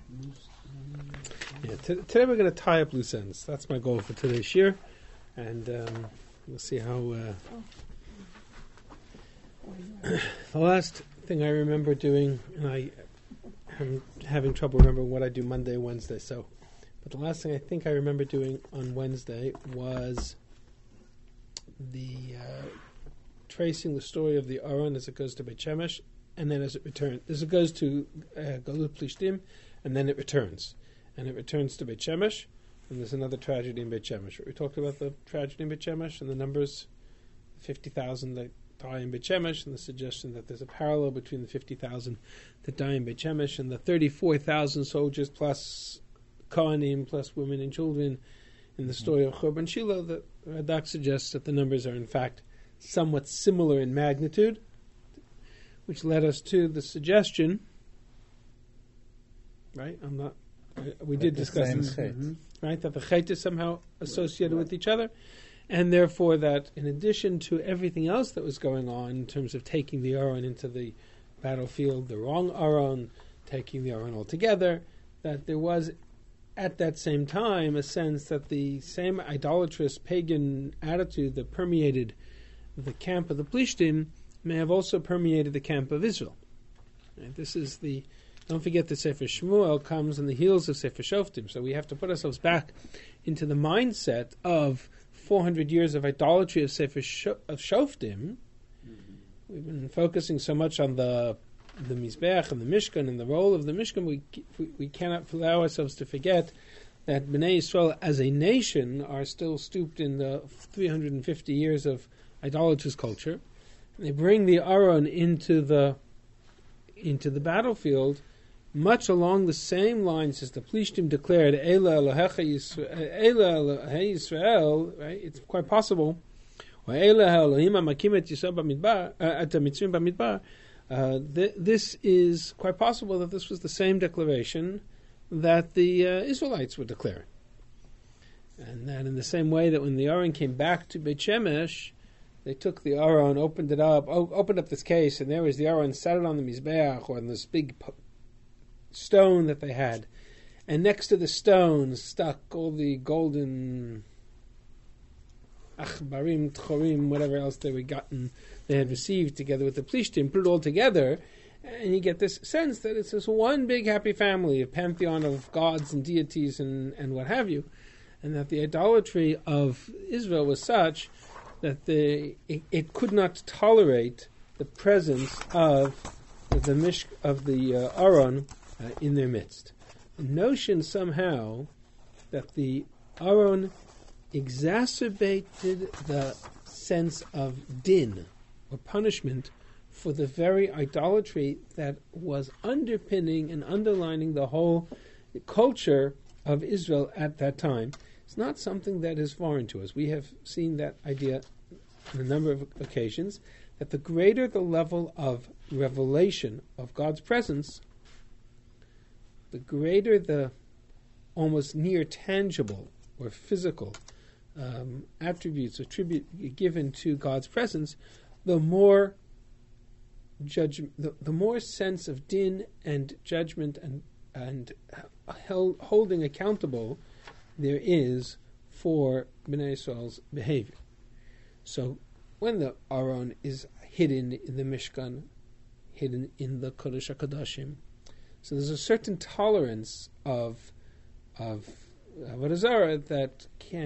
Yeah, today we're going to tie up loose ends. That's my goal for today's year, and we'll see how. The last thing I remember doing, and I'm having trouble remembering what I do Monday, Wednesday. But the last thing I think I remember doing on Wednesday was the tracing the story of the Aron as it goes to Beit Shemesh, and then as it returns, as it goes to Galut Plishtim, and then it returns. And it returns to Beit Shemesh, and there's another tragedy in Beit Shemesh. We talked about the tragedy in Beit Shemesh and the numbers, 50,000 that die in Beit Shemesh, and the suggestion that there's a parallel between the 50,000 that die in Beit Shemesh and the 34,000 soldiers plus Kohanim plus women and children in the story of Churban Shiloh. The Radak suggests that the numbers are in fact somewhat similar in magnitude, which led us to the suggestion, right? We did discuss this, right? That the chait is somehow associated with each other, and therefore that in addition to everything else that was going on in terms of taking the Aron into the battlefield, the wrong Aron, taking the Aron altogether, that there was at that same time a sense that the same idolatrous pagan attitude that permeated the camp of the Plishtim may have also permeated the camp of Israel. Right? This is the... Don't forget that Sefer Shmuel comes on the heels of Sefer Shoftim, so we have to put ourselves back into the mindset of 400 years of idolatry of Sefer of Shoftim. Mm-hmm. We've been focusing so much on the Mizbeach and the Mishkan and the role of the Mishkan, we cannot allow ourselves to forget that Bnei Yisrael as a nation are still stooped in the 350 years of idolatrous culture. And they bring the Aron into the battlefield much along the same lines as the Plishtim declared, Eila Elohecha Yisrael, right? It's quite possible. This is quite possible that this was the same declaration that the Israelites were declaring. And that in the same way that when the Aron came back to Beit Shemesh, they took the Aron, opened up this case, and there was the Aron, sat it on the Mizbeach, or on this big stone that they had. And next to the stone stuck all the golden achbarim, tchorim, whatever else they had received together with the Plishtim, put it all together, and you get this sense that it's this one big happy family, a pantheon of gods and deities and what have you, and that the idolatry of Israel was such that it could not tolerate the presence of the Aron in their midst. The notion somehow that the Aron exacerbated the sense of din, or punishment, for the very idolatry that was underpinning and underlining the whole culture of Israel at that time. It's not something that is foreign to us. We have seen that idea on a number of occasions, that the greater the level of revelation of God's presence, the greater the almost near tangible or physical attributes or tribute given to God's presence, the more the more sense of din and judgment and holding accountable there is for Bnei Yisrael's behavior. So when the Aron is hidden in the Mishkan, hidden in the Kodesh HaKodashim, so there's a certain tolerance of Avodah Zarah that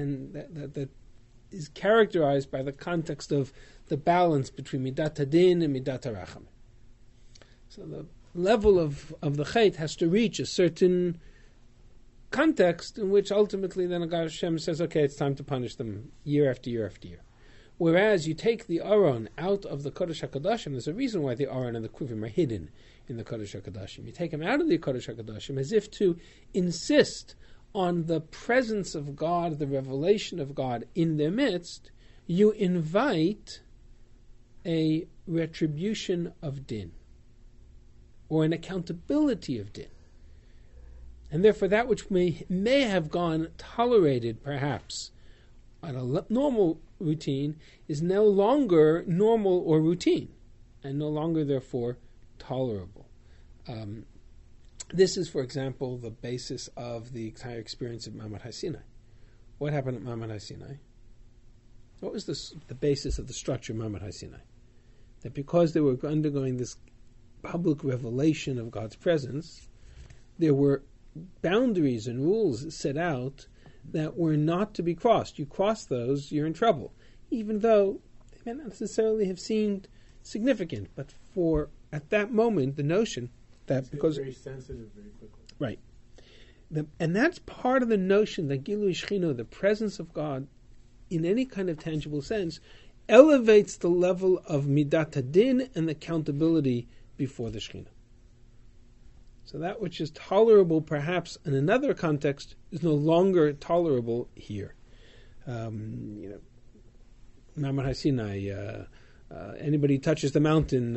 is characterized by the context of the balance between Midat HaDin and Midat HaRacham. So the level of the Chait has to reach a certain context in which ultimately then Hashem says, okay, it's time to punish them year after year after year. Whereas you take the Aron out of the Kodesh HaKodashim, there's a reason why the Aron and the Kruvim are hidden in the Kodesh HaKodashim. You take them out of the Kodesh HaKodashim as if to insist on the presence of God, the revelation of God in their midst. You invite a retribution of din, or an accountability of din. And therefore that which may have gone tolerated perhaps on a normal routine is no longer normal or routine, and no longer therefore tolerable. This is, for example, the basis of the entire experience of Ma'amad HaSinai. What happened at Ma'amad HaSinai? What was the basis of the structure of Ma'amad HaSinai? That because they were undergoing this public revelation of God's presence, there were boundaries and rules set out that were not to be crossed. You cross those, you're in trouble, even though they may not necessarily have seemed significant. But for, at that moment, the notion that because... very sensitive very quickly. Right. And that's part of the notion that Gilui Shechina, the presence of God, in any kind of tangible sense, elevates the level of Midat Hadin and accountability before the Shechina. So that which is tolerable perhaps in another context is no longer tolerable here. Ma'amad HaSinai, anybody who touches the mountain,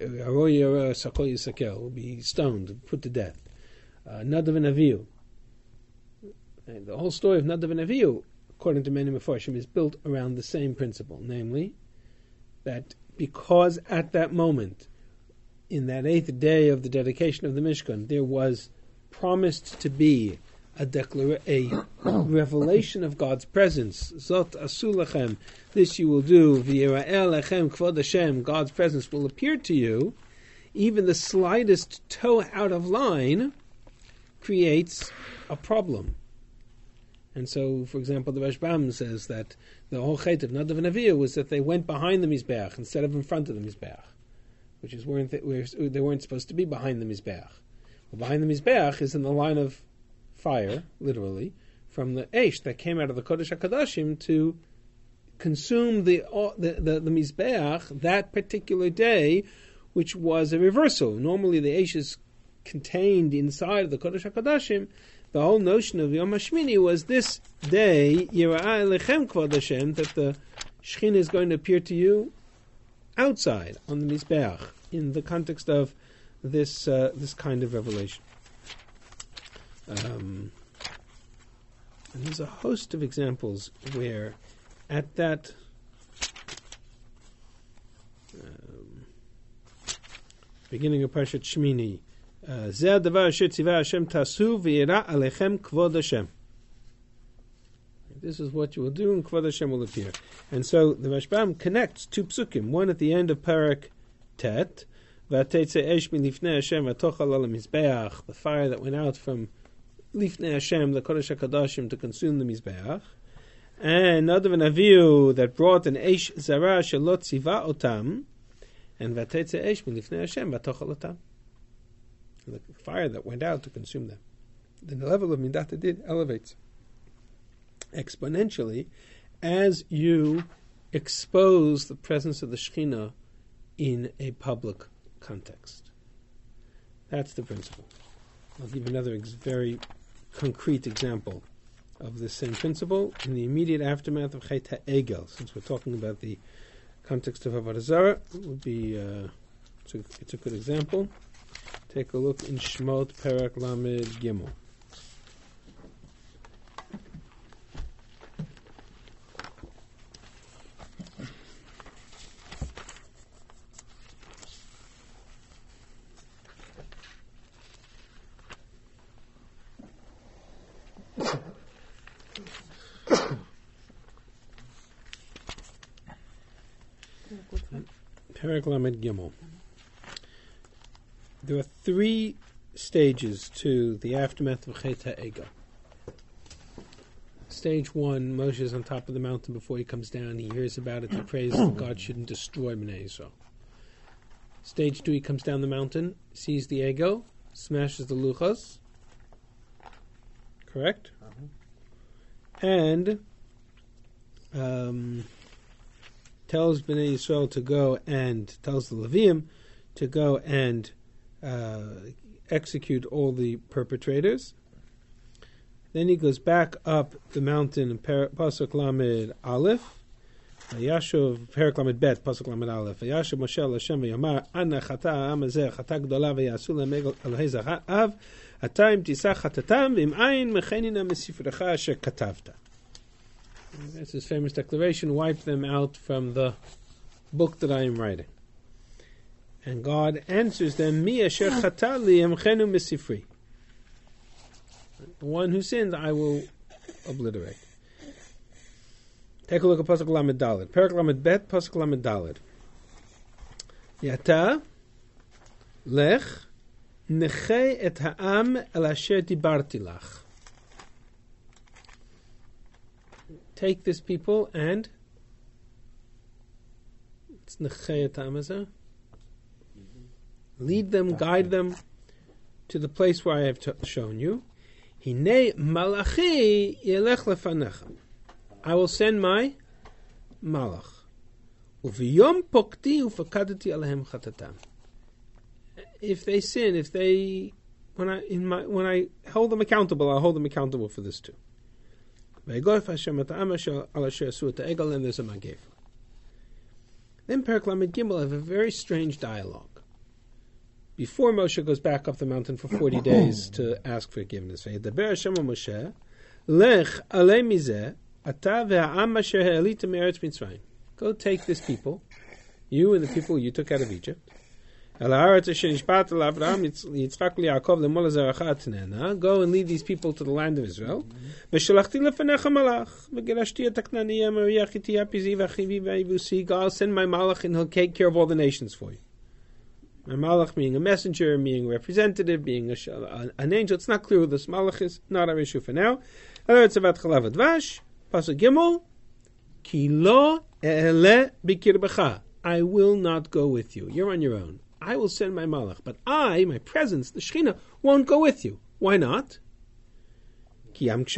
will be stoned, put to death. Nadav and Avihu. And the whole story of Nadav and Avihu, according to many Mefarshim, is built around the same principle, namely that because at that moment, in that 8th day of the dedication of the Mishkan, there was promised to be a revelation of God's presence. Zot asu lechem, this you will do. V'yira'eh lechem kvod Hashem, God's presence will appear to you. Even the slightest toe out of line creates a problem. And so, for example, the Rashbam says that the whole chait of Nadav and Avihu was that they went behind the Mizbeach instead of in front of the Mizbeach, which is where they weren't supposed to be behind the Mizbeach. Well, behind the Mizbeach is in the line of fire, literally, from the Eish that came out of the Kodesh HaKadoshim to consume the Mizbeach that particular day, which was a reversal. Normally the Eish is contained inside of the Kodesh HaKadoshim. The whole notion of Yom HaShmini was this day, Yira'eh Lechem Kvod Hashem, that the Shechina is going to appear to you outside on the Mizbeach, in the context of this kind of revelation. And there's a host of examples where at that beginning of Parashat Shmini, Zeh hadavar asher tzivah Hashem tasu v'yira alechem kvod Hashem. This is what you will do, and kvod Hashem will appear. And so the Rashbam connects two psukim, one at the end of Parak Tet, v'ateitze esh min lifnei Hashem v'tochal al mizbeach, the fire that went out from lifnei Hashem, the Kodesh HaKadoshim, to consume the mizbeach, and Nadav and Avihu that brought an esh zara shelot tziva otam, and v'ateitze esh min lifnei Hashem v'tochal otam, the fire that went out to consume them. Then the level of Midat Hadin elevates exponentially as you expose the presence of the Shekhinah in a public context. That's the principle. I'll give another very concrete example of this same principle in the immediate aftermath of Chet HaEgel. Since we're talking about the context of Avodah Zarah, it would be it's a good example. Take a look in Shemot Perek Lamed Gimel. Perek Lamed Gimel. There are 3 stages to the aftermath of Chet HaEgel. Stage 1, Moshe is on top of the mountain before he comes down. He hears about it. He prays that God shouldn't destroy Bnei Yisrael. Stage 2, he comes down the mountain, sees the Egel, smashes the Luchos. Correct? And tells Bnei Yisrael to go and tells the Leviim to go and execute all the perpetrators. Then he goes back up the mountain in Pasuk Lamed Aleph. Vayashuv Perek Lamed Bet Pasuk Lamed Aleph. Vayashuv Moshe al Hashem v'yamar Ana chata ha'am hazeh chata gdola v'yasu le'megel elahei zahav atayim tisach chatatam v'im ayin mechenina mesifrecha asher katavta. That's his famous declaration, wipe them out from the book that I am writing. And God answers them, Mi asher chata li emchenu misifri. The one who sins, I will obliterate. Take a look at Pasuk Lamed Daled. Perak Lamed Bet, Pasuk Lamed Daled. Yata lech nechei et ha'am el asher dibarti lach. Take this people and it's nechei et ha'am, lead them, guide them to the place where I have shown you. Hinei malachi yelech lefanecha. I will send my malach. Uviyom pokti ufakadati alehem chatatam. If they sin, when I hold them accountable, I'll hold them accountable for this too. And there's a magev. Then Perek Lamed Gimel have a very strange dialogue. Before Moshe goes back up the mountain for 40 days to ask forgiveness, V'yedaber Hashem Moshe, lech alei mizeh ata ve'ha'am asher ha'elita me'eretz Mitzrayim. Go take this people, you and the people you took out of Egypt. Go and lead these people to the land of Israel. I'll send my malach and he'll take care of all the nations for you. My malach being a messenger, being a representative, being an angel. It's not clear who this malach is. Not our issue for now. Pasuk Gimel, Ki lo e'ele bikirbecha. I will not go with you. You're on your own. I will send my malach, but my presence, the Shekhinah, won't go with you. Why not? Because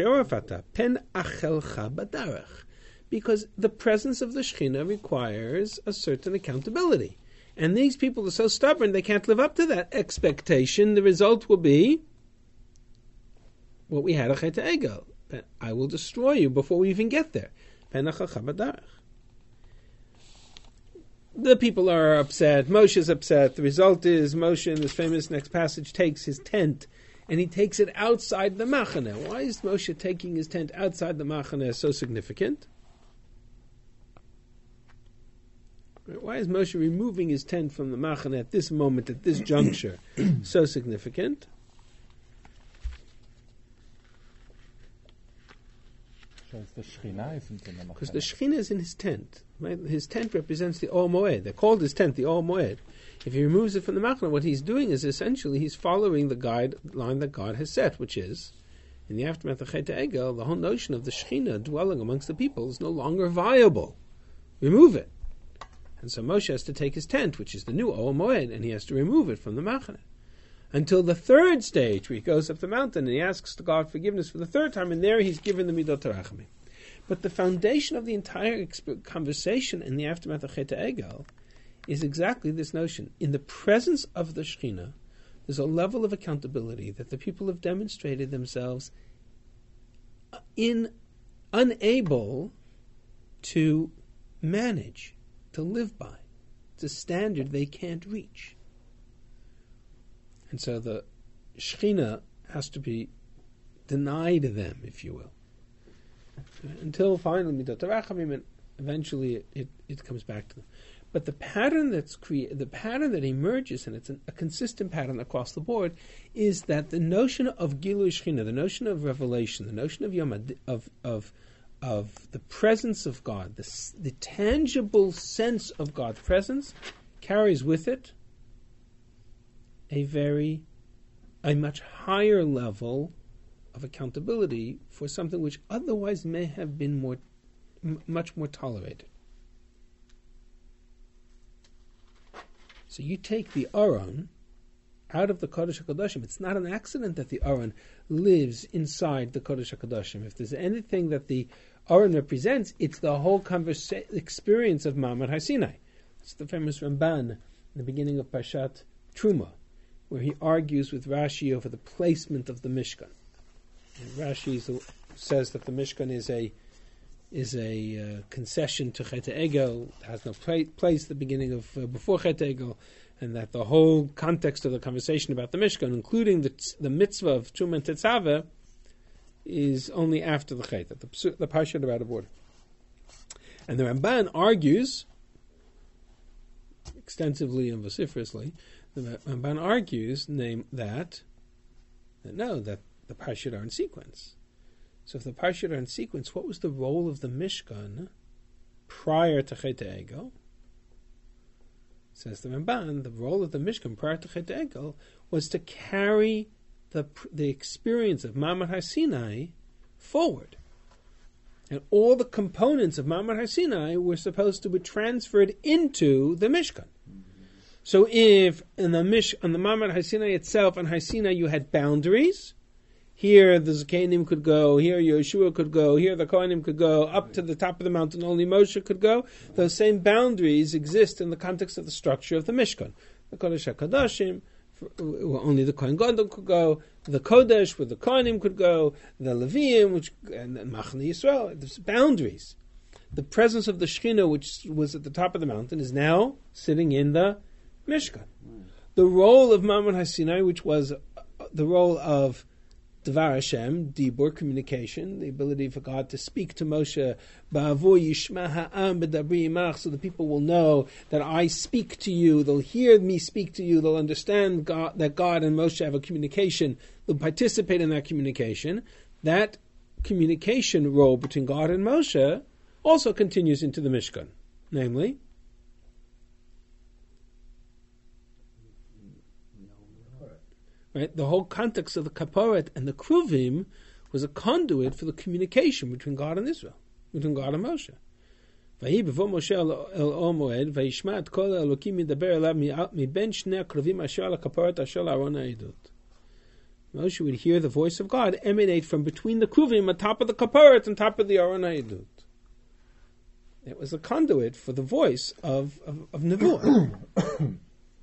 the presence of the Shekhinah requires a certain accountability. And these people are so stubborn, they can't live up to that expectation. The result will be what we had at Chet Egel. I will destroy you before we even get there. The people are upset. Moshe is upset. The result is Moshe, in this famous next passage, takes his tent and he takes it outside the Machane. Why is Moshe taking his tent outside the Machane so significant? Why is Moshe removing his tent from the Machane at this moment, at this juncture, so significant? Because the Shekhinah is in his tent. Right? His tent represents the Or Moed. They called his tent the Or Moed. If he removes it from the Machane, what he's doing is essentially he's following the guideline that God has set, which is, in the aftermath of Chet Egel, the whole notion of the Shekhinah dwelling amongst the people is no longer viable. Remove it. And so Moshe has to take his tent, which is the new Or Moed, and he has to remove it from the Machane. Until the third stage, where he goes up the mountain and he asks to God forgiveness for the third time, and there he's given the Midot HaRachamim. But the foundation of the entire conversation in the aftermath of Chet Egel is exactly this notion. In the presence of the Shekhinah, there's a level of accountability that the people have demonstrated themselves unable to manage, to live by. It's a standard they can't reach. And so the Shekhinah has to be denied them, if you will. Until finally, Midot HaRachamim, and eventually it comes back to them. But the pattern the pattern that emerges, and it's a consistent pattern across the board, is that the notion of Gilui Shekhinah, the notion of revelation, the notion of of the presence of God, the tangible sense of God's presence, carries with it a much higher level of accountability for something which otherwise may have been much more tolerated. So you take the Aron out of the Kodesh HaKadoshim. It's not an accident that the Aron lives inside the Kodesh HaKadoshim. If there's anything that the Aron represents, it's the whole experience of Ma'amad Har Sinai. It's the famous Ramban in the beginning of Parshat Truma, where he argues with Rashi over the placement of the Mishkan. And Rashi says that the Mishkan is a concession to Chet Egel, has no place at the beginning of before Chet Egel, and that the whole context of the conversation about the Mishkan, including the mitzvah of Truma and Tetzaveh, is only after the Chet, the Parshat are out of order. And the Ramban argues extensively and vociferously. The Ramban argues that the the Parshiyot are in sequence. So if the Parshiyot are in sequence, what was the role of the Mishkan prior to Chet Egel? Says the Ramban, the role of the Mishkan prior to Chet Egel was to carry the experience of Ma'amad Har Sinai forward. And all the components of Ma'amad Har Sinai were supposed to be transferred into the Mishkan. So if on the Ma'amad Har Sinai itself, on Har Sinai you had boundaries, here the Zakenim could go, here Yeshua could go, here the Kohanim could go, up to the top of the mountain only Moshe could go. Those same boundaries exist in the context of the structure of the Mishkan. The Kodesh HaKadoshim, only the Kohen Gadol could go, the Kodesh, where the Kohanim could go, the Leviim, and Machne Yisrael. There's boundaries. The presence of the Shekhinah, which was at the top of the mountain, is now sitting in the Mishkan. The role of Ma'amad Har Sinai, which was the role of Devar Hashem, Dibur, communication, the ability for God to speak to Moshe, Ba'avo Yishma Ha'am B'dabri Imach, so the people will know that I speak to you, they'll hear me speak to you, they'll understand that God and Moshe have a communication, they'll participate in that communication. That communication role between God and Moshe also continues into the Mishkan, namely, right? The whole context of the Kaporet and the Kruvim was a conduit for the communication between God and Israel, between God and Moshe. Moshe would hear the voice of God emanate from between the Kruvim on top of the Kaporet and top of the Aron HaEdut. It was a conduit for the voice of Nevuah.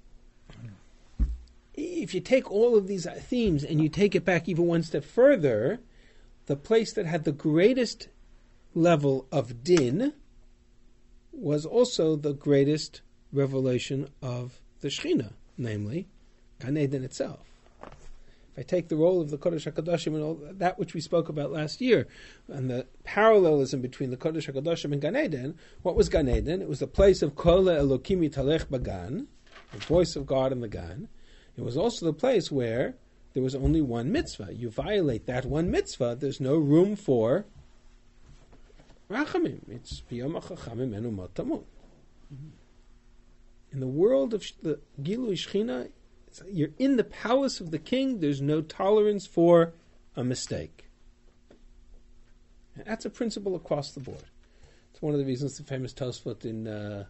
If you take all of these themes and you take it back even one step further, the place that had the greatest level of din was also the greatest revelation of the Shekhinah, namely Gan Eden itself. If I take the role of the Kodesh HaKadoshim and all that which we spoke about last year, and the parallelism between the Kodesh HaKadoshim and Gan Eden, what was Gan Eden? It was the place of Kol Elokim Yitalech Bagan, the voice of God in the Gan. It was also the place where there was only one mitzvah. You violate that one mitzvah, there's no room for rachamim. It's biyom hachachamim enu mot tamut. In the world of the Gilui Shechina, you're in the palace of the king, there's no tolerance for a mistake. And that's a principle across the board. It's one of the reasons the famous Tosfot in...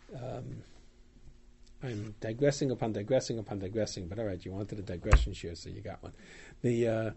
I'm digressing upon digressing upon digressing, but all right, you wanted a digression share, so you got one. The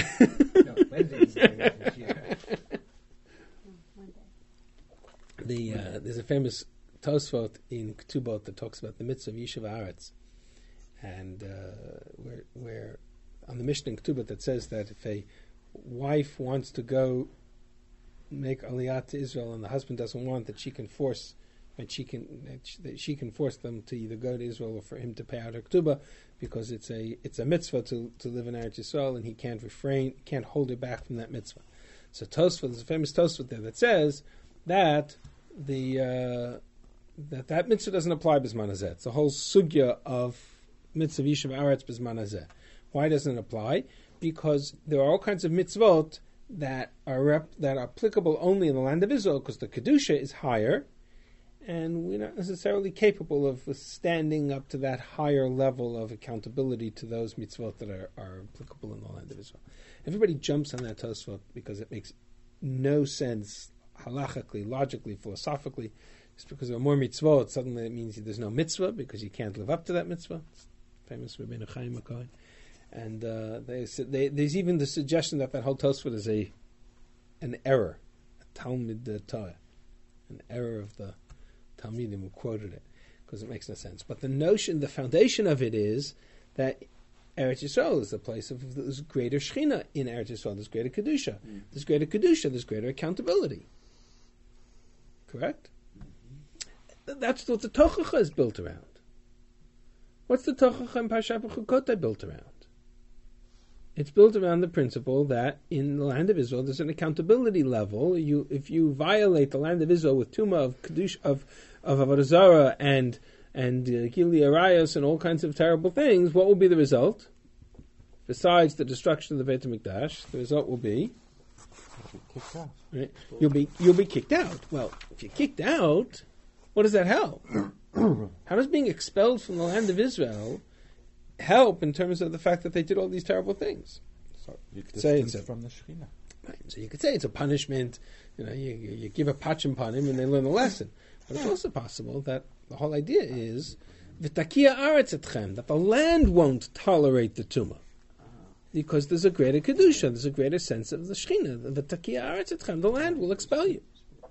there's a famous Tosfot in Ketubot that talks about the mitzvah of Yishuv Haaretz, and where on the Mishnah in Ketubot that says that if a wife wants to go make Aliyah to Israel and the husband doesn't want, that she can force. That she can force them to either go to Israel or for him to pay out her ketubah, because it's a mitzvah to live in Eretz Yisrael, and he can't hold her back from that mitzvah. So Tosfot, there's a famous Tosfot there that says that that mitzvah doesn't apply b'zman hazeh. It's the whole sugya of mitzvah Yishuv Haaretz b'zman hazeh. Why doesn't it apply? Because there are all kinds of mitzvot that are applicable only in the land of Israel, because the kedusha is higher. And we're not necessarily capable of standing up to that higher level of accountability to those mitzvot that are applicable in the land of Israel. Everybody jumps on that Tosfot because it makes no sense halachically, logically, philosophically. Just because there are more mitzvot, suddenly it means there's no mitzvah because you can't live up to that mitzvah. It's famous Rabbeinu Chaim HaKohen. And there's even the suggestion that whole Tosfot is an error, a Talmud Torah, an error of the Talmidim who quoted it, because it makes no sense. But the foundation of it is that Eretz Yisrael is the place of there's greater Shechina in Eretz Yisrael. There's greater Kedusha. There's greater Kedusha. There's greater accountability. Correct? That's what the Tochacha is built around. What's the Tochacha and Parshat B'chukot built around? It's built around the principle that in the land of Israel there's an accountability level. If you violate the land of Israel with Tumah of Kedush of Avodah Zarah and Gili Arayos and all kinds of terrible things, what will be the result? besides the destruction of the Beit HaMikdash, the result will be kicked out. Right? You'll be kicked out. Well, if you're kicked out, what does that help? How does being expelled from the land of Israel help in terms of the fact that they did all these terrible things? So you could say it's from the Shekhinah. Right. So you could say it's a punishment. You give a pachim upon him and they learn a lesson. But it's also possible that the whole idea is v'takia aretz etchem, that the land won't tolerate the tumah. Because there's a greater kedusha, there's a greater sense of the Shekhinah. The takia aretz etchem, the land will expel you.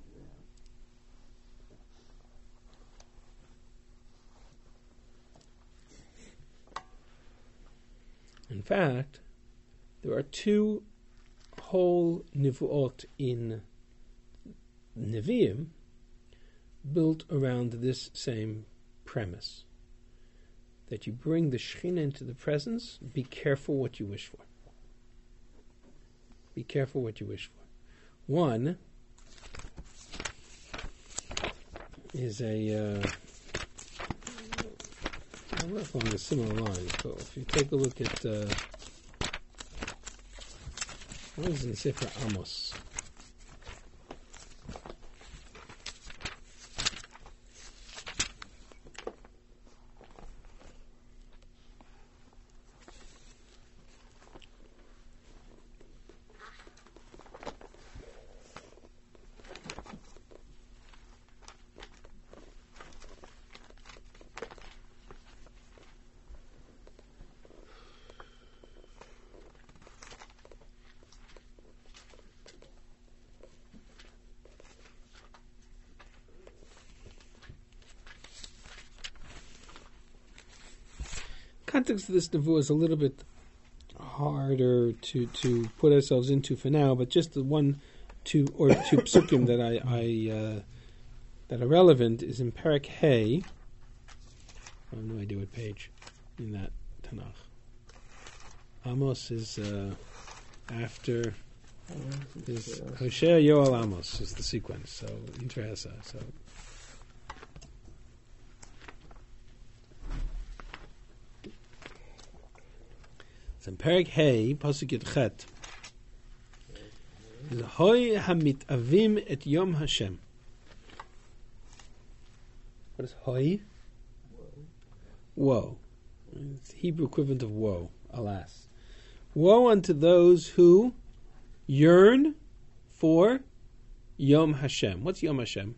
In fact, there are two whole nivuot in Nevi'im built around this same premise. That you bring the Shekhinah into the presence, be careful what you wish for. Be careful what you wish for. One is along a similar line. So if you take a look at what is in Sefer Amos? Context of this nevuah is a little bit harder to put ourselves into for now, but just the two psukim that are relevant is in Perek Hey. I have no idea what page in that Tanakh. Amos is after is Hosea Yoel Amos is the sequence. So Interesa. So. In Perek Hey, Pasuk Yud Chet, Hoy hamitavim et Yom Hashem. What is Hoy? Woe. It's the Hebrew equivalent of woe, alas. Woe unto those who yearn for Yom Hashem. What's Yom Hashem?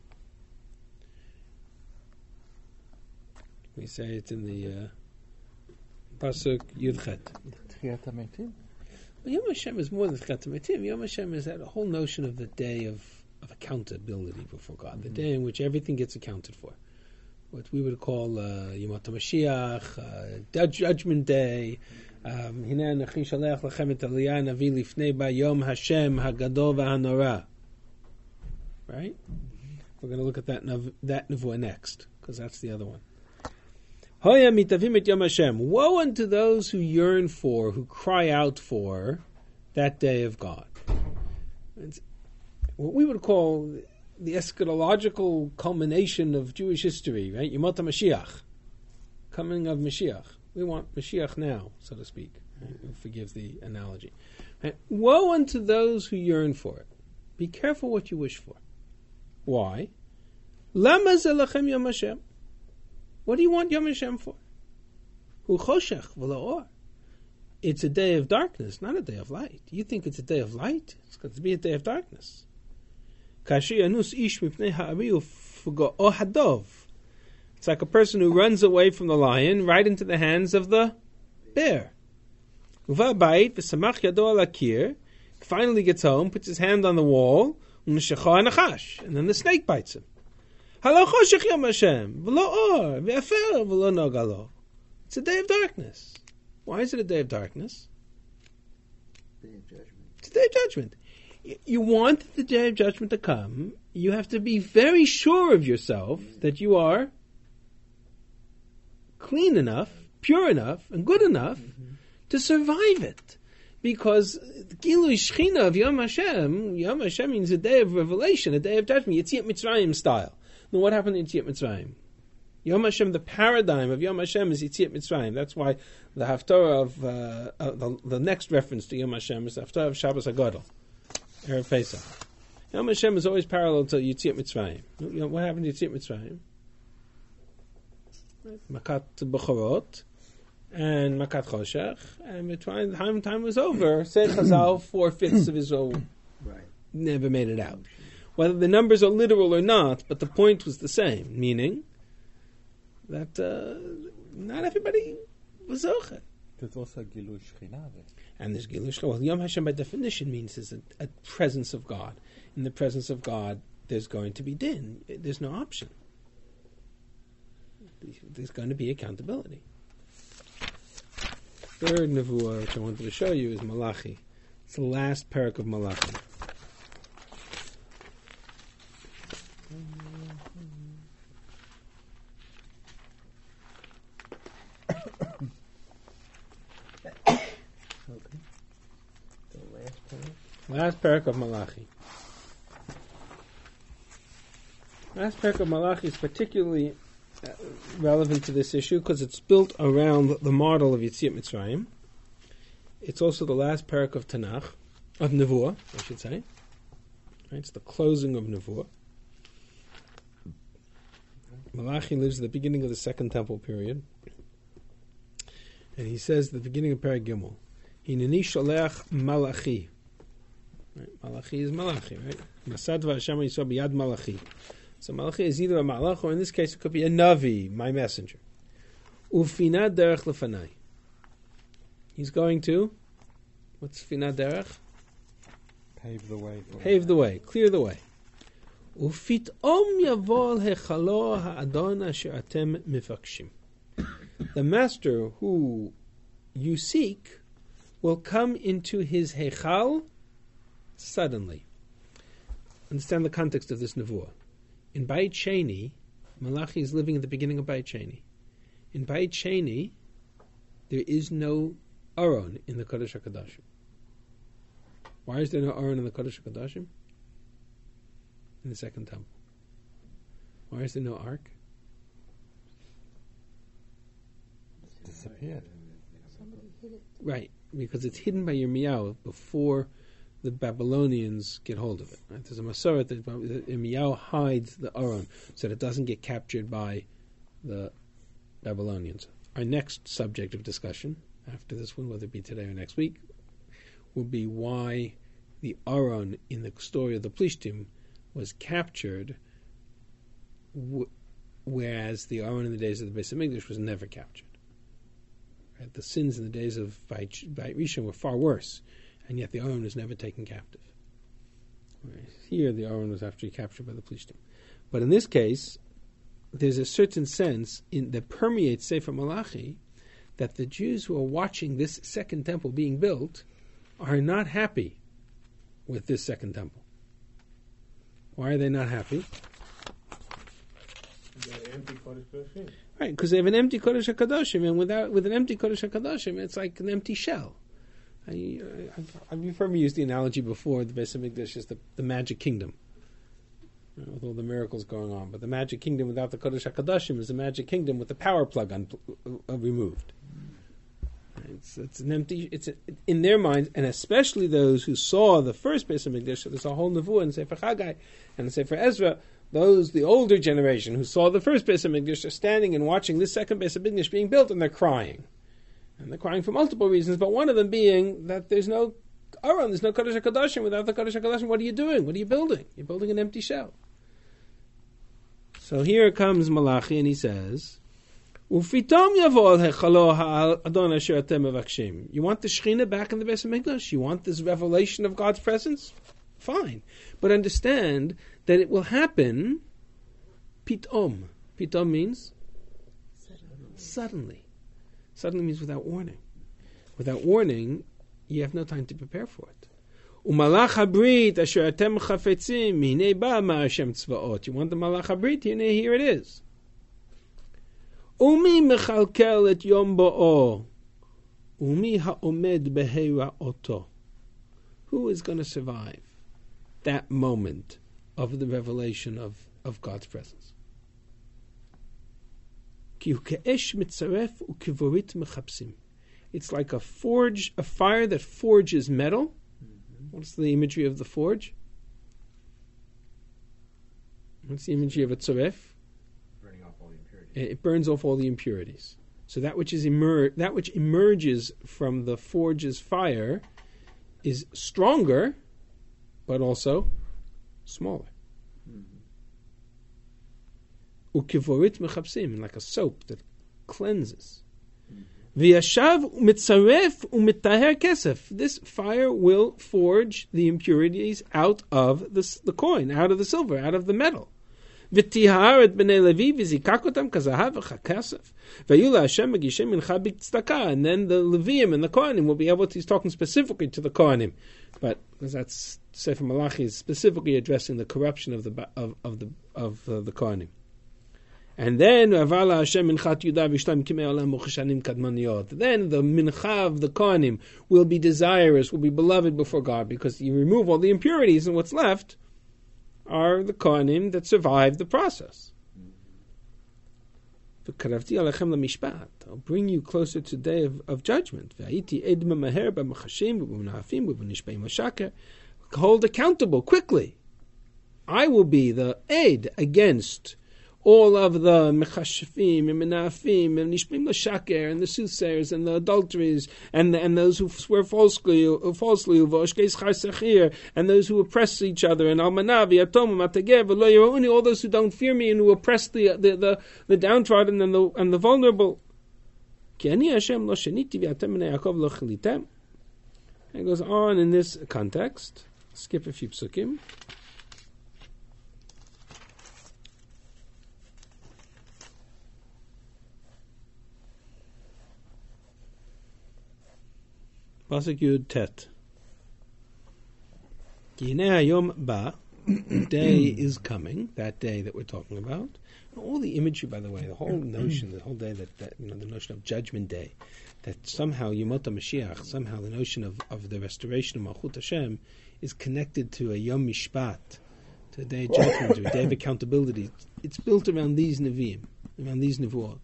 We say it's in the Pasuk Yud Chet. Yom Hashem is more than Tchiat HaMetim. Yom Hashem is that whole notion of the day of accountability before God, the day in which everything gets accounted for. What we would call Yom HaMashiach, Judgment Day. Hinei Anochi Shalech Lachem et Aliyah Navi Lifnei Ba Yom Hashem Hagadol VaHanora. Right? We're going to look at that nevuah next, because that's the other one. Hoya mitavim et Yom Hashem. Woe unto those who yearn for, who cry out for that day of God. It's what we would call the eschatological culmination of Jewish history, right? Yemot HaMashiach, coming of Mashiach. We want Mashiach now, so to speak. Right? Forgive the analogy. Right? Woe unto those who yearn for it. Be careful what you wish for. Why? Lama zelachem Yom Hashem. What do you want Yom Hashem for? Hu choshech v'lo or. It's a day of darkness, not a day of light. You think it's a day of light? It's got to be a day of darkness. It's like a person who runs away from the lion right into the hands of the bear. Finally gets home, puts his hand on the wall, and then the snake bites him. It's a day of darkness. Why is it a day of darkness? Day of judgment. It's a day of judgment. You want the day of judgment to come, you have to be very sure of yourself that you are clean enough, pure enough, and good enough to survive it. Because the Gilui Shechina of Yom Hashem means a day of revelation, a day of judgment, Yetziat Mitzrayim style. Now what happened in Yetziat Mitzrayim? Yom Hashem, the paradigm of Yom Hashem is Yetziat Mitzrayim. That's why the Haftarah of the next reference to Yom Hashem is the Haftarah of Shabbos HaGadol, Erev Pesach. Yom Hashem is always parallel to Yetziat Mitzrayim. What happened to Yetziat Mitzrayim? Makat Bechorot and Makat Choshech, and Mitzrayim, time was over. Said Chazal, 4/5 of Israel never made it out. Whether the numbers are literal or not, but the point was the same, meaning that not everybody was Zocher. There's also Gilui Shechina there. And there's Gilui Shechina. Well, Yom Hashem by definition means there's a presence of God. In the presence of God, there's going to be din. There's no option. There's going to be accountability. Third nevuah, which I wanted to show you, is Malachi. It's the last parak of Malachi. Last parak of Malachi. Last parak of Malachi is particularly relevant to this issue because it's built around the model of Yetziat Mitzrayim. It's also the last parak of Tanakh, of Nevuah, I should say. Right, it's the closing of Nevuah. Malachi lives at the beginning of the Second Temple period. And he says at the beginning of Parak Gimel, Hineni sholech Malachi. Right? Malachi is Malachi, right? Masad v'Hashem Yisrael b'yad Malachi. So Malachi is either a Malach, or in this case it could be a Navi, my messenger. Ufina derech lefanai. He's going to, what's Fina derech? Pave the way. Pave the way, clear the way. Ufit'om yavol hechalo ha'adon asher atem mifakshim. The master who you seek will come into his hechal suddenly. Understand the context of this nevuah. In Bayit Sheni, Malachi is living at the beginning of Bayit Sheni. In Bayit Sheni, there is no Aron in the Kodesh HaKadoshim. Why is there no Aron in the Kodesh HaKadoshim? In the Second Temple. Why is there no Ark? Disappeared. Right, because it's hidden by Yirmiyahu before the Babylonians get hold of it. Right? There's a Masorah that Yirmiyahu hides the Aron so that it doesn't get captured by the Babylonians. Our next subject of discussion, after this one, whether it be today or next week, will be why the Aron in the story of the Plishtim was captured, whereas the Aron in the days of the Beis HaMikdash was never captured. Right? The sins in the days of Bayit Rishon were far worse, and yet the Aron was never taken captive. Right? Here, the Aron was actually captured by the Plishtim. But in this case, there's a certain sense that permeates Sefer Malachi that the Jews who are watching this second temple being built are not happy with this second temple. Why are they not happy? Right, because they have an empty Kodesh HaKadoshim, and with an empty Kodesh HaKadoshim, it's like an empty shell. You've heard me use the analogy before, the Beis HaMikdash is the magic kingdom, with all the miracles going on. But the magic kingdom without the Kodesh HaKadoshim is a magic kingdom with the power plug removed. It's an empty. In their minds, and especially those who saw the first Beis HaMikdash. So there's a whole nevuah in Sefer Chagai and in Sefer Ezra. Those, the older generation who saw the first Beis HaMikdash, are standing and watching this second Beis HaMikdash being built, and they're crying. And they're crying for multiple reasons, but one of them being that there's no Aron, there's no Kodesh HaKadoshim. Without the Kodesh HaKadoshim, what are you doing? What are you building? You're building an empty shell. So here comes Malachi, and he says, "Ufitom yavol hechalo ha'adon asher atem mevakshim." You want the Shechina back in the Beis HaMikdash? You want this revelation of God's presence? Fine. But understand that it will happen pitom. Pitom means? Suddenly. Suddenly means without warning. Without warning, you have no time to prepare for it. Umalach habrit asher atem chafetzim hinei ba ma Hashem tzvaot. You want the malach habrit? Here it is. Umi mechalkel et yom bo'o. Umi ha'omed beheira oto. Who is going to survive that moment of the revelation of God's presence? It's like a fire that forges metal. What's the imagery of the forge? What's the imagery of a tzaref? Burning off all the impurities. It burns off all the impurities. So that which emerges from the forge's fire is stronger, but also smaller. Ukivorit mechapsim, like a soap that cleanses. V'yashav mitzaref u'mitaher kesef. This fire will forge the impurities out of the coin, out of the silver, out of the metal. V'tihar et b'nei Levi v'zikakotam kazahav v'chakesef. V'yula Hashem magishem mincha b'tzedakah. And then the Leviim and the Kohanim will be able to, he's talking specifically to the Kohanim. But because that's Sefer Malachi is specifically addressing the corruption of the Kohanim. And then Avala Hashem minchat Yudah v'shtam kimei olam u'cheshanim kadmoniyot. Then the mincha of the Kohanim will be desirous, will be beloved before God, because you remove all the impurities, and what's left are the Kohanim that survive the process. I'll bring you closer to the day of judgment. Hold accountable quickly. I will be the aid against all of the mechashfim and menafim and nishpim l'shaker and the soothsayers and the adulteries and those who swear falsely v'oshkei schar sechir and those who oppress each other and almanavi atom matagev v'lo yirauni, all those who don't fear me and who oppress the downtrodden and the vulnerable. Ki ani Hashem lo sheniti v'atem b'nei Yaakov lo chilitem. And it goes on in this context. Skip a few psukim. Pasuk Yud Tet. Yinei hayom ba, day is coming, that day that we're talking about. All the imagery, by the way, the whole notion, the whole day that the notion of Judgment Day, that somehow Yemot HaMashiach, somehow the notion of the restoration of Malchut Hashem is connected to a Yom Mishpat, to a day of judgment, to a day of accountability. It's built around these Nevi'im, around these Nevuot.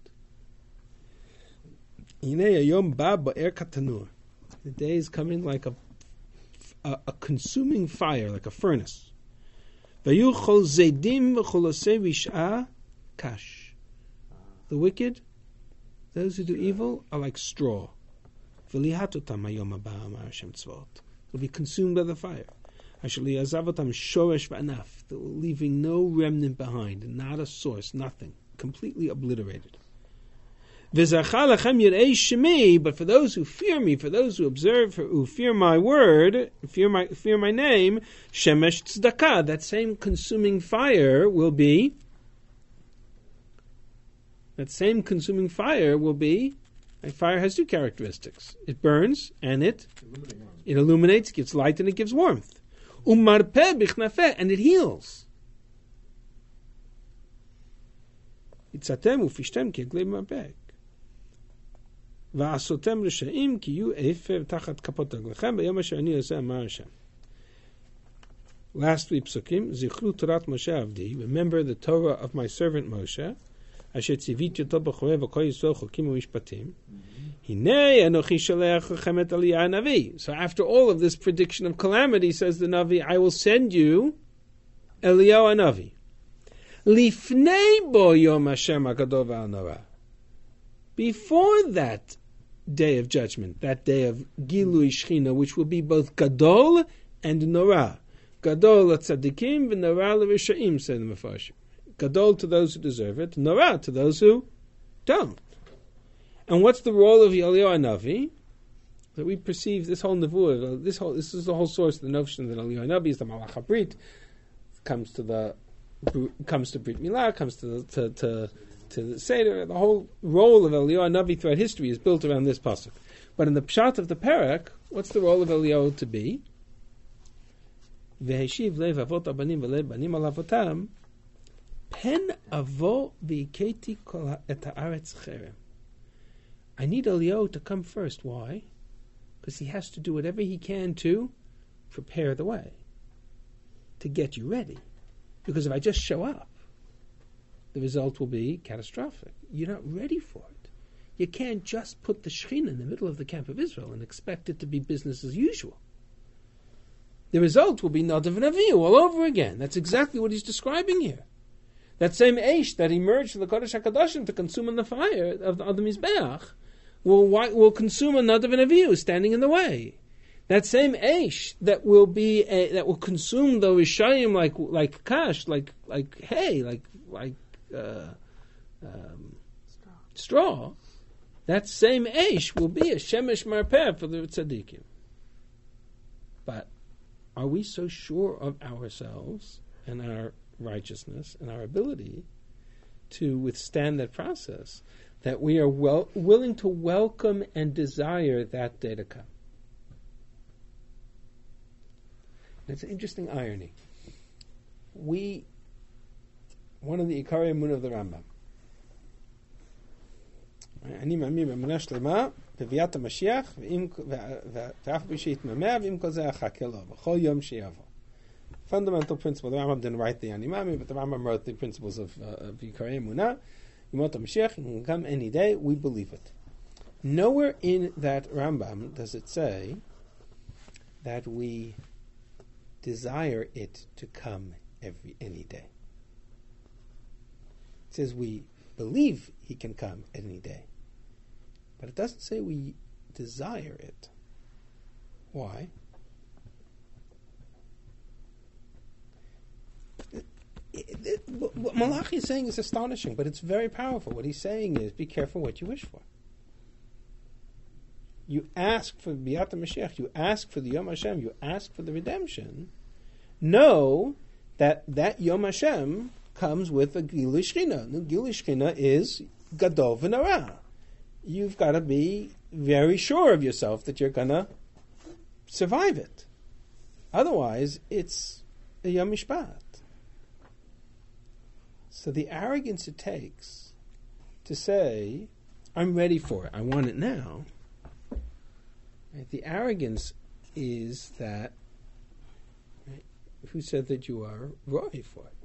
Yinei hayom ba ba'er katanur. The day is coming like a consuming fire, like a furnace. The wicked, those who do evil, are like straw. They'll be consumed by the fire. Leaving no remnant behind, not a source, nothing, completely obliterated. But for those who fear me, for those who observe, who fear my word, fear my name, shemesh tzedakah, that same consuming fire will be. Fire has two characteristics: it burns and it illuminates, gives light, and it gives warmth. And it heals. ועשותם רשעים כי יהיו אפר תחת כפות רגליכם ביום אשר אני עושה אמר השם. Last three psukim, זכרו תורת משה עבדי, remember the Torah of my servant Moshe, אשר ציוויתי אותו בחורב וכל ישראל חוקים ומשפטים, הנה אנוכי שולח לכם את אליה הנביא. So after all of this prediction of calamity, says the Navi, I will send you Eliyahu HaNavi. לפני בו יום השם הגדול והנורא. Before that day of judgment, that day of Gilui Shechina, which will be both Gadol and Nora. Gadol l'tzadikim v'Nora l'rishaim, said the Mefarshim. Gadol to those who deserve it, Nora to those who don't. And what's the role of Eliyahu HaNavi? That we perceive this whole nevuah, this is the whole source of the notion that Eliyahu HaNavi is the Malach HaBrit, comes to Brit Milah, comes to the Seder. The whole role of Eliyahu HaNavi throughout history is built around this pasuk. But in the pshat of the parak, what's the role of Eliyahu to be? V'heshiv lev avot abanim v'lev banim al avotam pen avo v'iketi kol et haaretz cherem. I need Eliyahu to come first. Why? Because he has to do whatever he can to prepare the way, to get you ready. Because if I just show up, the result will be catastrophic. You're not ready for it. You can't just put the Shekhinah in the middle of the camp of Israel and expect it to be business as usual. The result will be Nadav and Avihu all over again. That's exactly what he's describing here. That same Eish that emerged from the Kodesh HaKadoshim to consume in the fire of the Mizbeach will consume a Nadav and Avihu standing in the way. That same Eish that will consume the Rishayim like kash, like hay, like straw. That same Eish will be a Shemesh Marpeh for the Tzaddikim. But are we so sure of ourselves and our righteousness and our ability to withstand that process that we are willing to welcome and desire that day to come? It's an interesting irony. One of the Ikari Emunah of the Rambam. אני מאמין באמונה שלמה בביאת המשיח ואף שיתממע ועם כל זה אחכה לו בכל יום שיבוא. Fundamental principle. The Rambam didn't write the Animami, but the Rambam wrote the principles of Ikari Emunah. Yimot HaMashiach, he can come any day, we believe it. Nowhere in that Rambam does it say that we desire it to come any day. It says we believe he can come any day. But it doesn't say we desire it. Why? What Malachi is saying is astonishing, but it's very powerful. What he's saying is, be careful what you wish for. You ask for B'yat HaMashiach, you ask for the Yom Hashem, you ask for the redemption. Know that Yom Hashem comes with a Gilui Shechina. The Gilui Shechina is Gadol V'Nara. You've got to be very sure of yourself that you're going to survive it. Otherwise, it's a Yom Mishpat. So the arrogance it takes to say, I'm ready for it, I want it now. Right? The arrogance is that, right, who said that you are ready for it?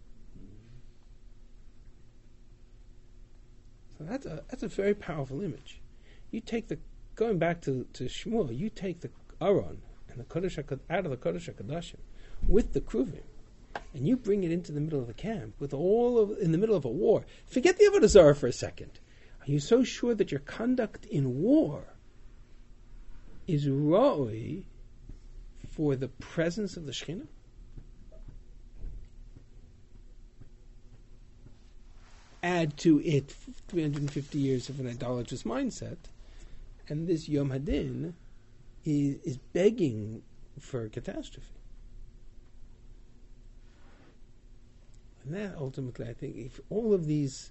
So that's a very powerful image. You take going back to Shmuel, you take the Aron and the Kodesh out of the Kodesh HaKadoshim with the Kruvim, and you bring it into the middle of the camp in the middle of a war. Forget the Avodah Zarah for a second. Are you so sure that your conduct in war is ra'oi for the presence of the Shekhinah? Add to it 350 years of an idolatrous mindset, and this Yom Hadin is begging for catastrophe. And that ultimately, I think, if all of these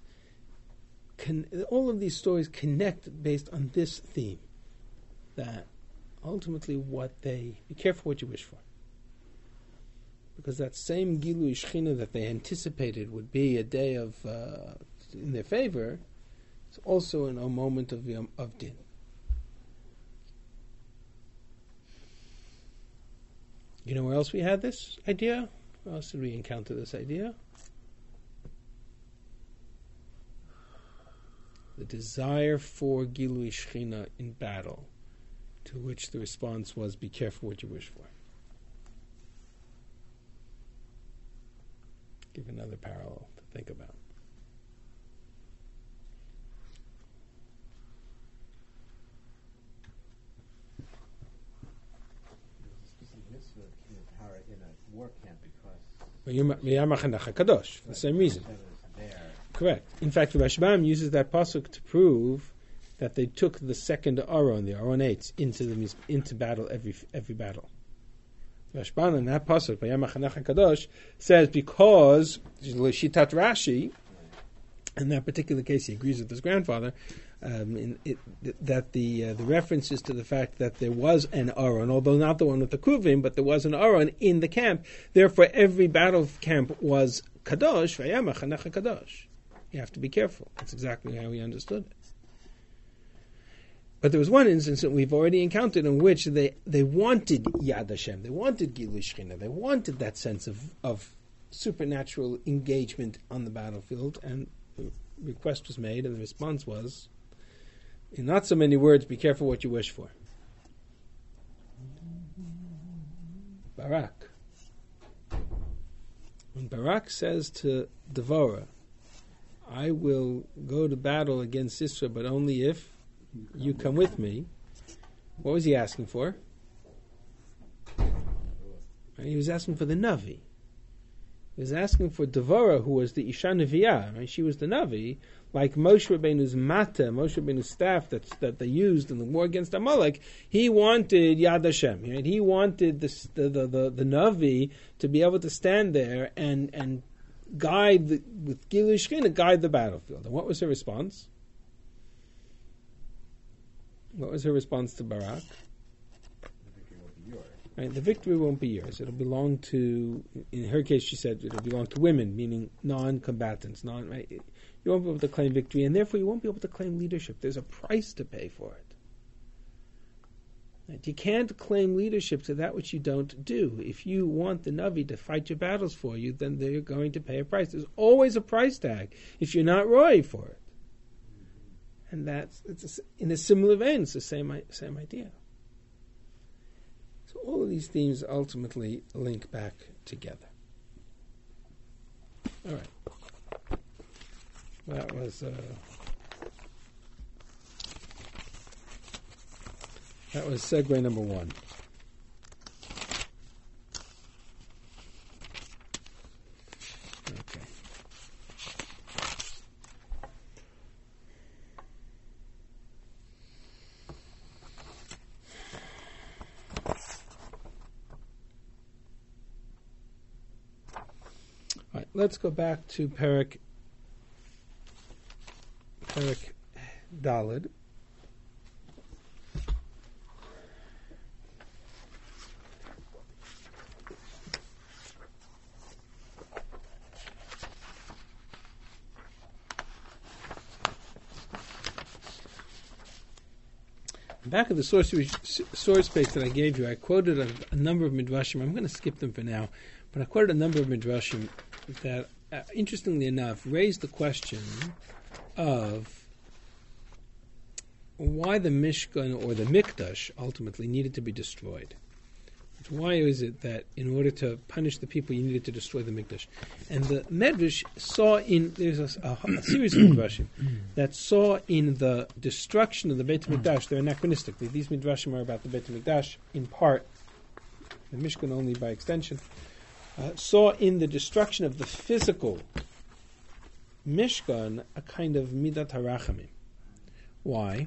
stories connect based on this theme, that ultimately be careful what you wish for. Because that same Gilui Shechina that they anticipated would be a day of in their favor, it's also in a moment of Din. You know where else we had this idea? Where else did we encounter this idea? The desire for Gilui Shechina in battle, to which the response was, be careful what you wish for. Give another parallel to think about. In a war camp because for the same reason. Correct. In fact, the Rashbam uses that pasuk to prove that they took the second Aron, the Aron 8, into battle every battle. The Rashbam in that pasuk, Vayamachanach HaKadosh, says because Shitat Rashi, in that particular case, he agrees with his grandfather, that the reference is to the fact that there was an Aron, although not the one with the Kruvim, but there was an Aron in the camp. Therefore, every battle camp was Kadosh, Vayamachanach HaKadosh. You have to be careful. That's exactly how he understood it. But there was one instance that we've already encountered in which they wanted Yad Hashem, they wanted Gilui Shechina, they wanted that sense of supernatural engagement on the battlefield, and the request was made, and the response was, in not so many words, be careful what you wish for. Barak. When Barak says to Devorah, I will go to battle against Sisera, but only if you come with me, what was he asking for? He was asking for the Navi. He was asking for Devorah, who was the Isha Neviah. Right? She was the Navi, like Moshe Rabbeinu's Mata, Moshe Rabbeinu's staff that they used in the war against Amalek. He wanted Yad Hashem. Right? He wanted the Navi to be able to stand there and guide with Gilui Shechina, guide the battlefield. And what was her response? What was her response to Barak? Right, the victory won't be yours. It'll belong to, in her case, she said it'll belong to women, meaning non-combatants. Right? You won't be able to claim victory, and therefore you won't be able to claim leadership. There's a price to pay for it. Right? You can't claim leadership to that which you don't do. If you want the Navi to fight your battles for you, then they're going to pay a price. There's always a price tag if you're not roy for it. And in a similar vein, it's the same idea. So all of these themes ultimately link back together. All right. That was segue number 1. Okay. All right, let's go back to Perek Daled. Back of the source page that I gave you, I quoted a number of midrashim. I'm going to skip them for now, but I quoted a number of midrashim that, interestingly enough, raised the question of why the Mishkan or the Mikdash ultimately needed to be destroyed. Why is it that in order to punish the people you needed to destroy the Mikdash? And the Medrash saw there's a series of Midrashim that saw in the destruction of the Beit HaMikdash, they're anachronistic. These Midrashim are about the Beit HaMikdash in part, the Mishkan only by extension, saw in the destruction of the physical Mishkan a kind of Midat HaRachamim. Why?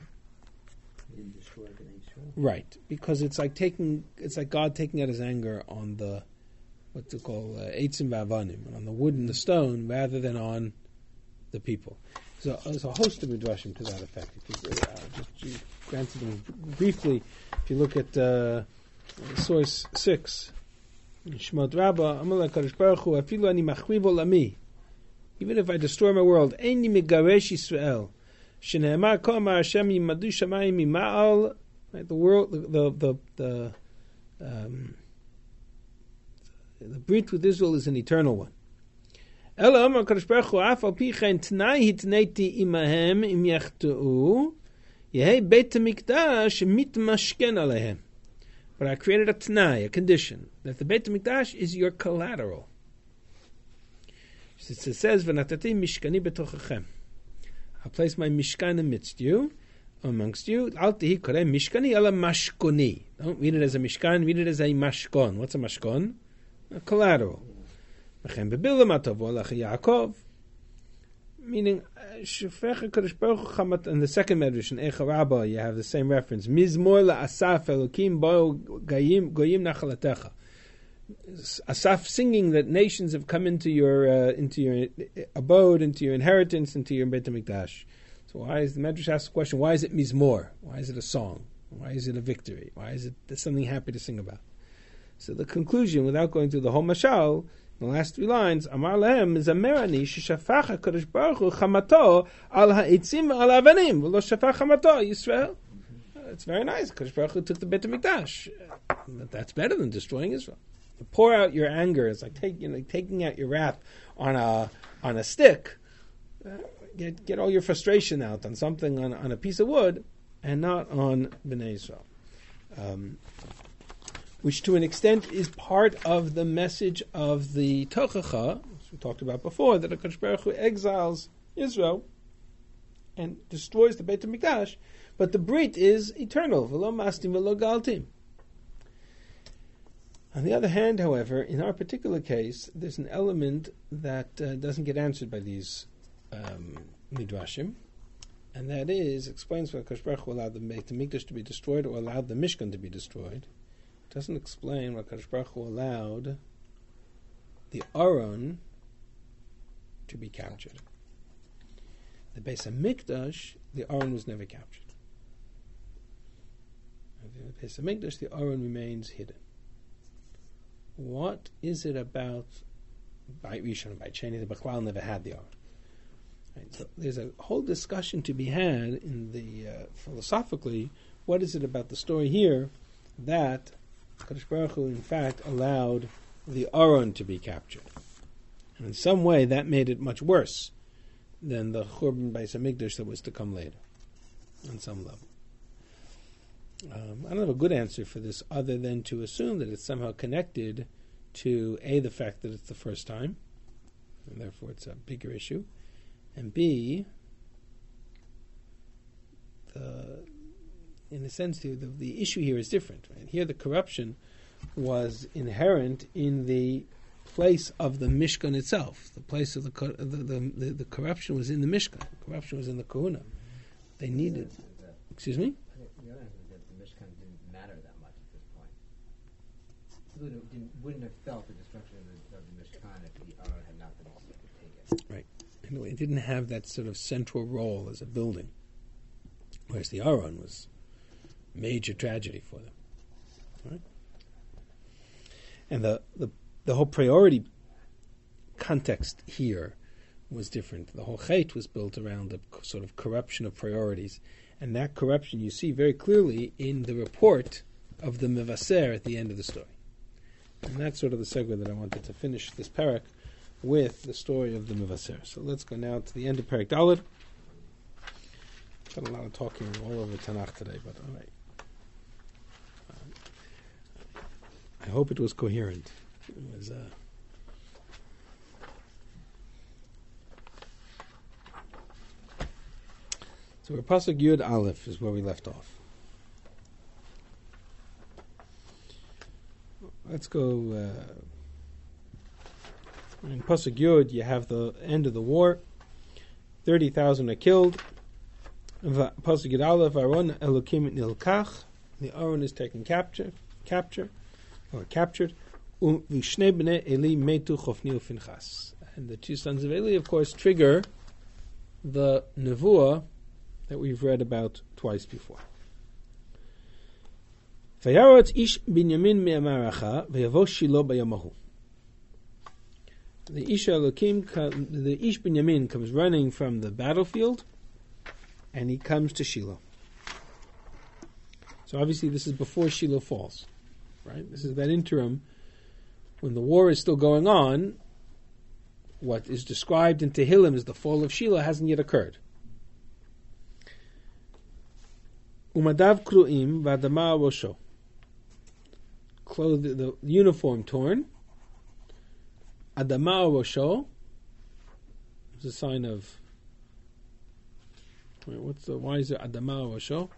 Right, because it's like God taking out His anger on the what to call eitzim v'avanim, on the wood and the stone, rather than on the people. So there's a host of midrashim to that effect. Just granted them briefly, if you look at source 6, Shemot Rabbah, Amalek Kadosh Baruch Hu, Afilu ani machriv olami, even if I destroy my world, Eini megaresh Yisrael, Shene'emar Kol Amar Hashem Yimadu Shamayim Mima'al. Right, the world, the brit with Israel is an eternal one. Ela Amar Kadosh Baruch Hu Af Al Pi Chen Tnai Hitneiti Imahem Im Yachtou Yehei Beit HaMikdash Mitmashken Alehem. But I created a Tnai, a condition, that the Beit HaMikdash is your collateral. It says V'natati Mishkani Betochachem. I'll place my Mishkan amidst you, amongst you. Al tihi koreh Mishkani ela mashkoni. Don't read it as a Mishkan, read it as a mashkon. What's a mashkon? A collateral. Meaning, Shufecha Kadosh Baruch Hu, in the second medrash in Eicha Rabbah, you have the same reference. Mizmor la'asaf Elokim bo goyim nachalatecha. Asaf singing that nations have come into your abode, into your inheritance, into your Beit HaMikdash. So why is the Medrash asked the question? Why is it mizmor? Why is it a song? Why is it a victory? Why is it something happy to sing about? So the conclusion, without going through the whole mashal, in the last 3 lines, Amar lehem zamerani sheshafacha Kadosh Baruch Hu chamato al ha'etzim al avanim v'lo shafach chamato Yisrael. It's very nice. Kadosh Baruch Hu took the Beit HaMikdash. But that's better than destroying Israel. To pour out your anger is like taking out your wrath on a stick. Get all your frustration out on something on a piece of wood, and not on Bnei Yisrael. Which to an extent is part of the message of the Tochacha, as we talked about before, that HaKadosh Baruch Hu exiles Israel and destroys the Beit HaMikdash, but the Brit is eternal, v'lo mastim v'lo galtim. On the other hand, however, in our particular case, there's an element that doesn't get answered by these Midrashim, and that is, explains why HaKadosh Baruch Hu allowed the Beit HaMikdash to be destroyed or allowed the Mishkan to be destroyed. It doesn't explain why HaKadosh Baruch Hu allowed the Aron to be captured. The Beis HaMikdash, the Aron was never captured. In the Beis HaMikdash, the Aron remains hidden. What is it about by Rishon and by Sheni? The Bechlal never had the Aron. Right, so there's a whole discussion to be had in the philosophically. What is it about the story here that HaKadosh Baruch Hu, in fact, allowed the Aron to be captured? And in some way, that made it much worse than the Churban Beis HaMikdash that was to come later, on some level. I don't have a good answer for this other than to assume that it's somehow connected to A, the fact that it's the first time, and therefore it's a bigger issue, and B, in a sense, the issue here is different. Right? Here the corruption was inherent in the place of the Mishkan itself. The place of the corruption was in the Mishkan. The corruption was in the Kahuna. They needed... Excuse me? The other answer is that the Mishkan didn't matter that much at this point. Wouldn't have felt the destruction of the Mishkan if the Aron had not been also taken. Right. Anyway, it didn't have that sort of central role as a building, whereas the Aron was a major tragedy for them. Right? And the whole priority context here was different. The whole chait was built around the sort of corruption of priorities. And that corruption you see very clearly in the report of the Mevaser at the end of the story. And that's sort of the segue that I wanted to finish this parak with the story of the Mevaser. So let's go now to the end of Parak Daled. Got a lot of talking all over Tanakh today, but all right. I hope it was coherent. It was... So we're Pasuk Yud Aleph is where we left off. Let's go. In Pasuk Yud, you have the end of the war. 30,000 are killed. Pasuk Yud Aleph, Aron Elokim Nilkach. The Aron is taken captured. V'shnei bnei Eli metu Chofni u'Finchas. And the two sons of Eli, of course, trigger the nevuah that we've read about twice before. Vayarot ish binyamin me'amaracha v'yavo Shilo bayamahu. The ish Binyamin comes running from the battlefield, and he comes to Shiloh. So obviously this is before Shiloh falls, right? This is that interim when the war is still going on. What is described in Tehillim as the fall of Shiloh hasn't yet occurred. Umadav kru'im v'adama rosho. The uniform torn. Adama rosho is a sign of... why is there Adama rosho?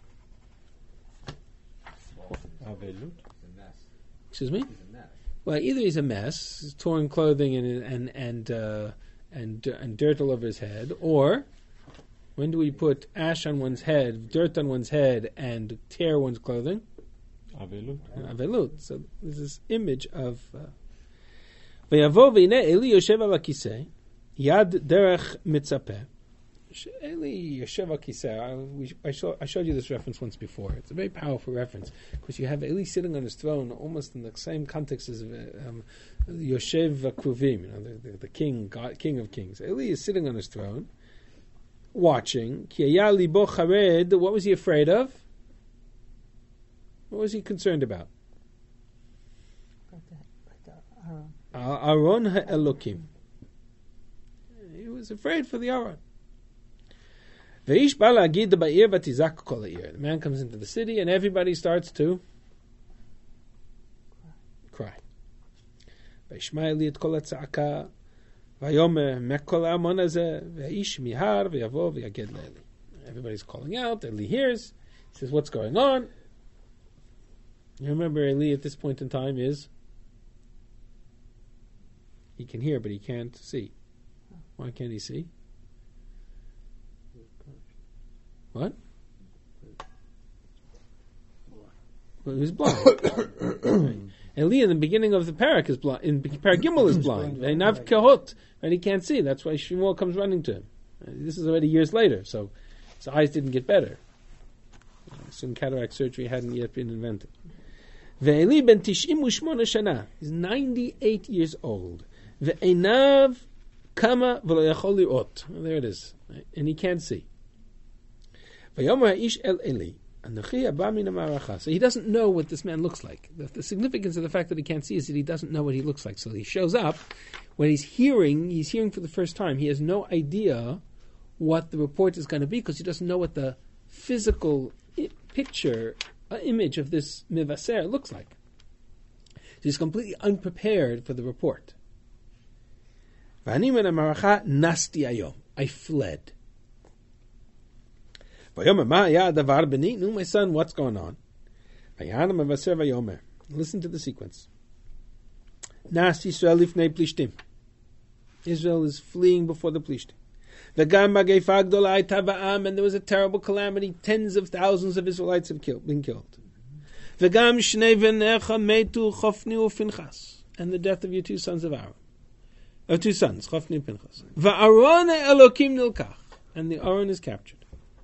Avelut. Excuse me? Well, either he's a mess, torn clothing and dirt all over his head, or when do we put ash on one's head, dirt on one's head, and tear one's clothing? Avelut. Avelut. So there's this image of... V'yavo v'ineh Eli yoshev al hakiseh, yad derech mitzapeh. Eli yoshev al hakiseh. I showed you this reference once before. It's a very powerful reference, because you have Eli sitting on his throne almost in the same context as Yoshev Kruvim, the king, God, King of Kings. Eli is sitting on his throne, watching. Ki haya libo chared. What was he afraid of? What was he concerned about? Aron ha'elokim. He was afraid for the Aron. The man comes into the city and everybody starts to cry. Everybody's calling out. Eli hears. He says, "What's going on?" You remember, Eli at this point in time he can hear, but he can't see. Why can't he see? What? Well, he was blind. Right. Eli in the beginning of the parak is blind. In parak Gimel is blind. Ve'inav kahot, and he can't see. That's why Shmuel comes running to him. This is already years later, so his eyes didn't get better. Some cataract surgery hadn't yet been invented. Ve'eli ben 98 shana. He's 98 years old. Ve'inav kama v'lo yachol li'ot. There it is, and he can't see. Vayomer ha'ish el Eli. So he doesn't know what this man looks like. The significance of the fact that he can't see is that he doesn't know what he looks like. So he shows up. When he's hearing for the first time. He has no idea what the report is going to be because he doesn't know what the physical image of this mivaser looks like. So he's completely unprepared for the report. I fled. My son, what's going on? Listen to the sequence. Israel is fleeing before the Plishtim. And there was a terrible calamity. Tens of thousands of Israelites have been killed. And the death of your two sons of Aaron. Two sons, Chofni and Pinchas. And the Aaron is captured.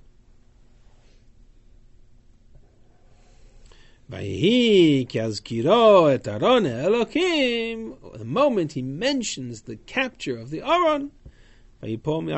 The moment he mentions the capture of the Aaron, he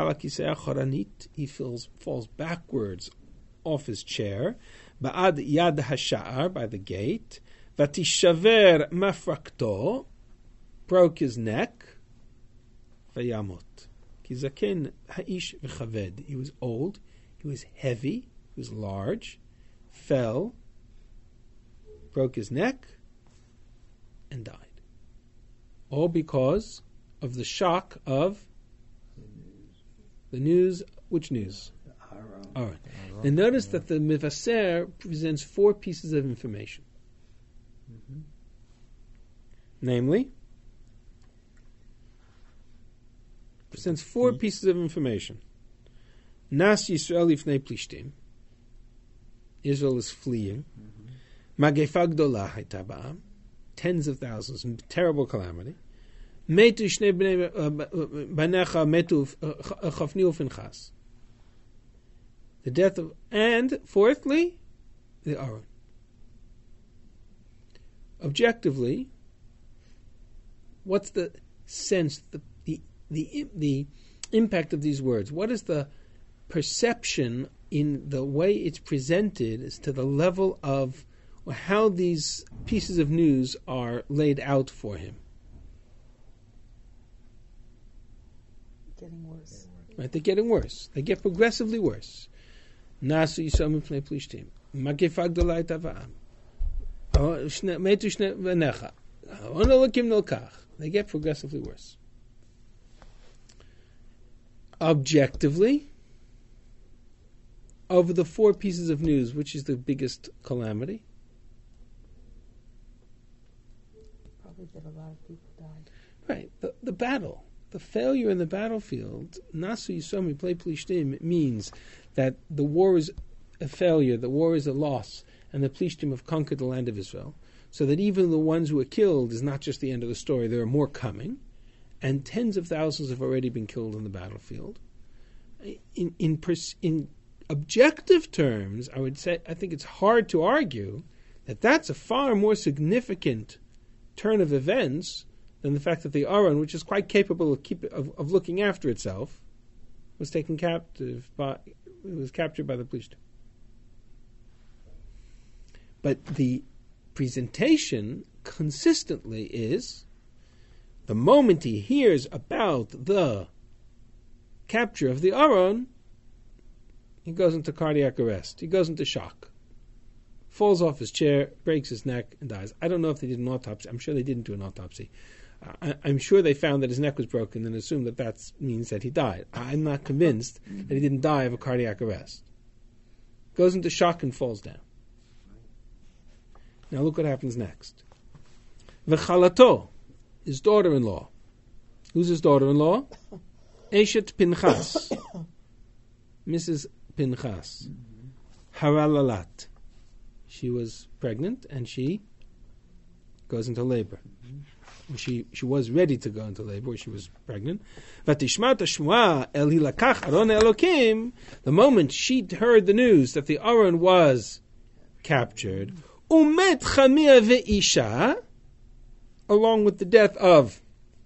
falls backwards off his chair, by the gate, Vatishaver mafrakto, broke his neck, Vayamot. Kizaken haish v'chaved. He was old, he was heavy, he was large, fell, broke his neck, and died. All because of the shock of the news. Which news? Aaron. And notice that the Mivaser presents 4 pieces of information. Mm-hmm. Namely, presents 4 pieces of information. Nas Yisrael ifnei Plishtim. Israel is fleeing. Magefa gdola hayta ba'am. Tens of thousands, terrible calamity. Metu shnei banecha metu Chofni u'Pinchas. The death of, and fourthly, the Aaron. Objectively, what's the sense, the impact of these words? What is the perception in the way it's presented as to the level of how these pieces of news are laid out for him? Getting worse. Right, they're getting worse. They get progressively worse. Nasu Yisrael mipnei Plishtim. Magefa gdola hayta ba'am. Metu shnei banecha. Onelokim nilkach. They get progressively worse. Objectively, of the 4 pieces of news, which is the biggest calamity? Probably that a lot of people died. Right, the battle. The failure in the battlefield, Nasu Yisrael mipnei Plishtim, means that the war is a failure, the war is a loss, and the Plishtim have conquered the land of Israel, so that even the ones who were killed is not just the end of the story, there are more coming, and tens of thousands have already been killed on the battlefield. In objective terms, I would say, I think it's hard to argue that that's a far more significant turn of events than the fact that the Aaron, which is quite capable of looking after itself, was taken captive was captured by the Plishtim. But the presentation consistently is The moment he hears about the capture of the Aron, he goes into cardiac arrest. He goes into shock. Falls off his chair, breaks his neck, and dies. I don't know if they did an autopsy. I'm sure they didn't do an autopsy. I'm sure they found that his neck was broken and assumed that means that he died. I'm not convinced that he didn't die of a cardiac arrest. Goes into shock and falls down. Now look what happens next. V'chalato, his daughter-in-law. Who's his daughter-in-law? Eshet Pinchas. Mrs. Pinchas. Haralalat. She was pregnant and she goes into labor. She was ready to go into labor. She was pregnant. The moment she heard the news that the Aron was captured, umet chamia ve'isha, along with the death of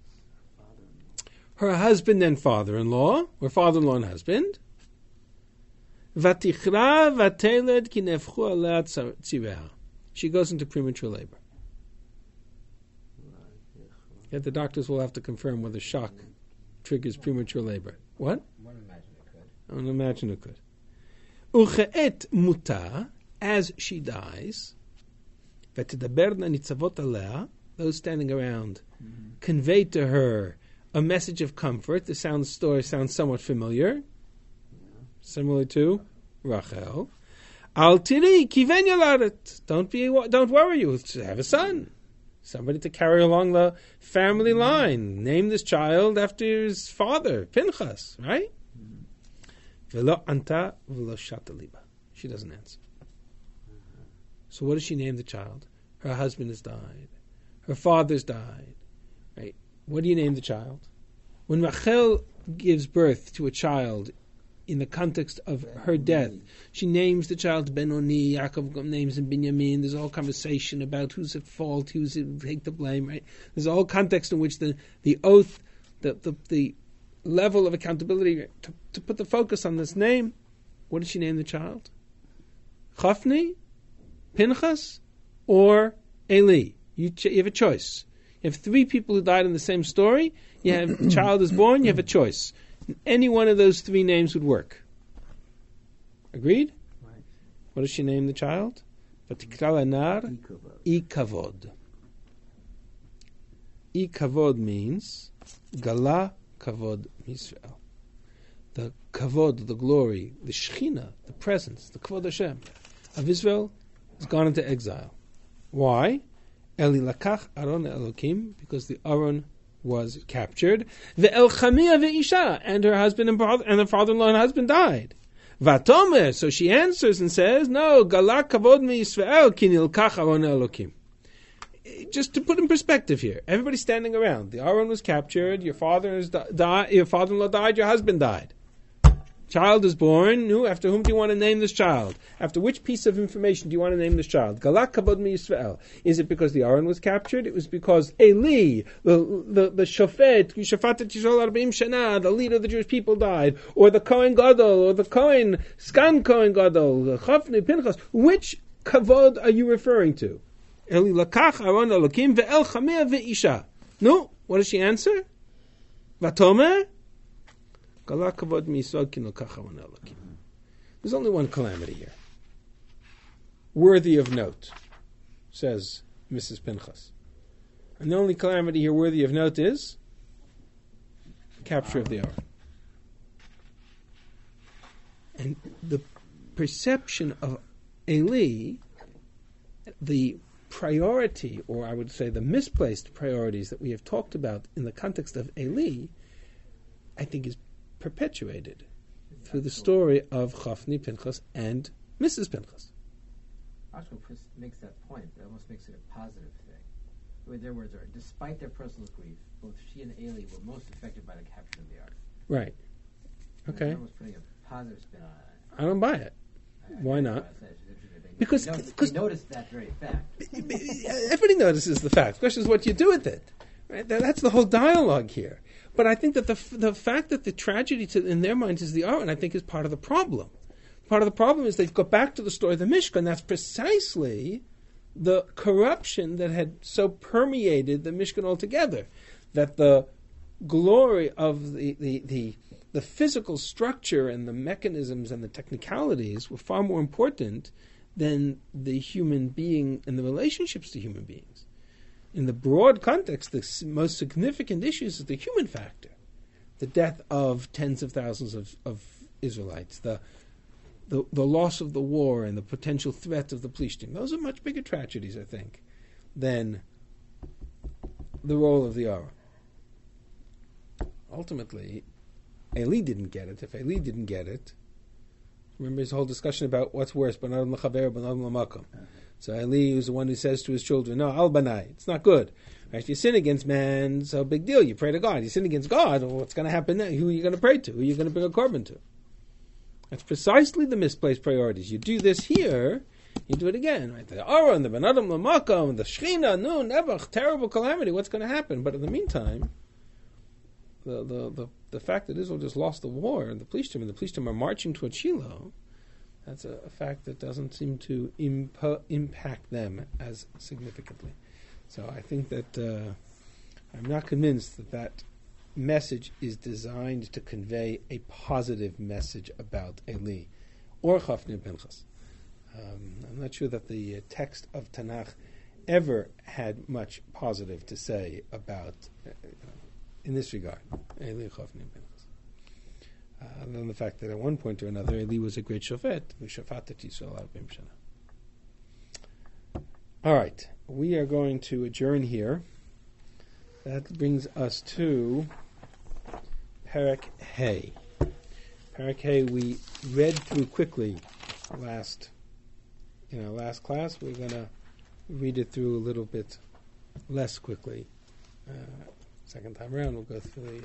her husband and father-in-law, or father-in-law and husband, vatichra vateled ki nefchu alea tzireha. She goes into premature labor. Yet the doctors will have to confirm whether shock triggers premature labor. What? One imagine it could. I would imagine it could. Ucheet muta, as she dies, v'tidaberna nitzavot alea, those standing around convey to her a message of comfort. The story sounds somewhat familiar, similar to Rachel. Al tiri kiven yaladet. Don't worry, you have a son. Somebody to carry along the family line. Name this child after his father, Pinchas, right? Velo anta velo shata liba. She doesn't answer. So what does she name the child? Her husband has died. Her father's died. Right? What do you name the child? When Rachel gives birth to a child in the context of her death, she names the child Benoni, Yaakov names him Binyamin. There's a whole conversation about who's at fault, who's to take the blame, right? There's a whole context in which the oath, the level of accountability, to put the focus on this name. What did she name the child? Chafni, Pinchas, or Eli? You have a choice. You have three people who died in the same story. You have a child is born. You have a choice. Any one of those three names would work. Agreed? Right. What does she name the child? Vatikra lanar Ikavod. Ikavod means Gala Kavod Yisrael. The Kavod, the glory, the Shechina, the presence, the Kavod Hashem of Israel has gone into exile. Why? Eli lakach Aron Elokim, because the Aron was captured. Ve'el chamia ve'isha, and her husband and the father-in-law and husband died. Vatomer, so she answers and says, no, galak kavod mi'Yisrael ki nilkach Aron Elokim. Just to put in perspective here, everybody's standing around. The Aron was captured. Your father-in-law died. Your husband died. Child is born. After whom do you want to name this child? After which piece of information do you want to name this child? Galak kabod miYisrael. Is it because the Aron was captured? It was because Eli, the shofet, Shafatet Yishol Arba'im Shana, the leader of the Jewish people, died, or the Kohen Gadol, or the Kohen Skan Kohen Gadol, the Chafni Pinchas. Which kavod are you referring to? Eli lakach Aron Elokim ve'el chamea ve'isha. No, what does she answer? Vatomer. There's only one calamity here, worthy of note, says Mrs. Pinchas. And the only calamity here worthy of note is capture of the Aron. And the perception of Eli, the priority, or I would say the misplaced priorities that we have talked about in the context of Eli, I think is perpetuated through the story of Chafni Pinchas and Mrs. Pinchas. Oshko makes that point, but almost makes it a positive thing. The way their words are, despite their personal grief, both she and Eli were most affected by the capture of the Ark. Right. Okay. They're almost putting a positive spin on it. I don't buy it. Why not? Because they noticed that very fact. Everybody notices the fact. The question is what you do with it. Right? That's the whole dialogue here. But I think that the fact that the tragedy in their minds is the Aron, I think, is part of the problem. Part of the problem is they've got back to the story of the Mishkan. That's precisely the corruption that had so permeated the Mishkan altogether, that the glory of the physical structure and the mechanisms and the technicalities were far more important than the human being and the relationships to human beings. In the broad context, the most significant issues is the human factor, the death of tens of thousands of Israelites, the loss of the war and the potential threat of the Plishtim. Those are much bigger tragedies, I think, than the role of the Aron. Ultimately, Eli didn't get it. If Eli didn't get it, remember his whole discussion about what's worse, Banadam l'chaver, Banadam l'makom. So Eli was the one who says to his children, no, al banai, it's not good. Right? If you sin against man, so big deal, you pray to God. You sin against God, well, what's going to happen then? Who are you going to pray to? Who are you going to bring a korban to? That's precisely the misplaced priorities. You do this here, you do it again. Right? The Aron, the Banadam l'makom, the Shechina, no, never, terrible calamity, what's going to happen? But in the meantime, the fact that Israel just lost the war and the Plishtim are marching towards Shiloh, that's a fact that doesn't seem to impact them as significantly. So I think that I'm not convinced that message is designed to convey a positive message about Eli or Chafni and Pinchas. I'm not sure that the text of Tanakh ever had much positive to say about in this regard, Eli, Chafni, and Pinchas. Other than the fact that at one point or another, Eli was a great shofet, who shafatet Yisrael 40 shana. All right, we are going to adjourn here. That brings us to Perek Hey. Perek Hey we read through quickly last class. We're going to read it through a little bit less quickly. Second time around, we'll go through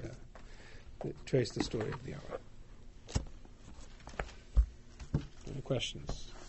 trace the story of the Aron. Any questions?